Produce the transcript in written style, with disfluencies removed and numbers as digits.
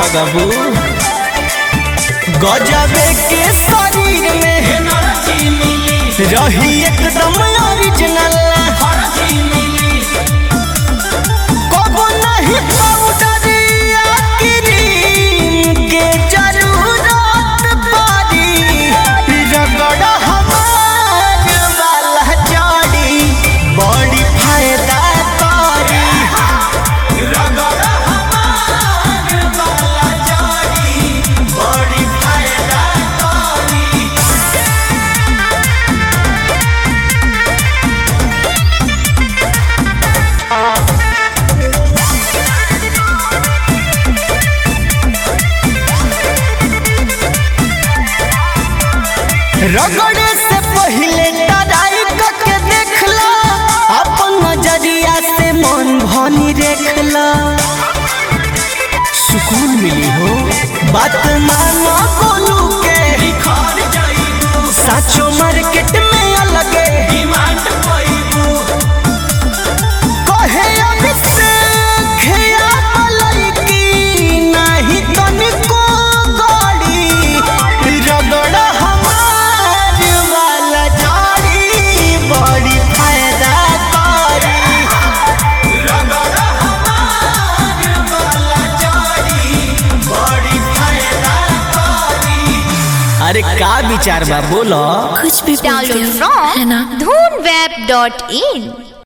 लगबू गजबे के शरीर में रही एकदम ओरिजिनल कबो नहीं पाउडर या क्रीम के जरूरत पड़ी रगड़ हमार वाला जड़ी बड़ी फायदा करी रगड़ हमार वाला जड़ी बड़ी फायदा करी। रगड़े से पहले टराई करके देखला अपन नजरिया से मन भनी देखला सुकून मिली हो बात मानो बोलू के साचो मार्केट में अलगे डिमांड पाइबू कहे अब से खेया पलई की नहीं तनिको गाड़ी रगड़ हमार वाला जाड़ी बड़ी फायदा करी रगड़ हमार वाला जाड़ी बड़ी फायदा करी। अरे का विचार बा बोलो कुछ भी Download from dhoonweb.in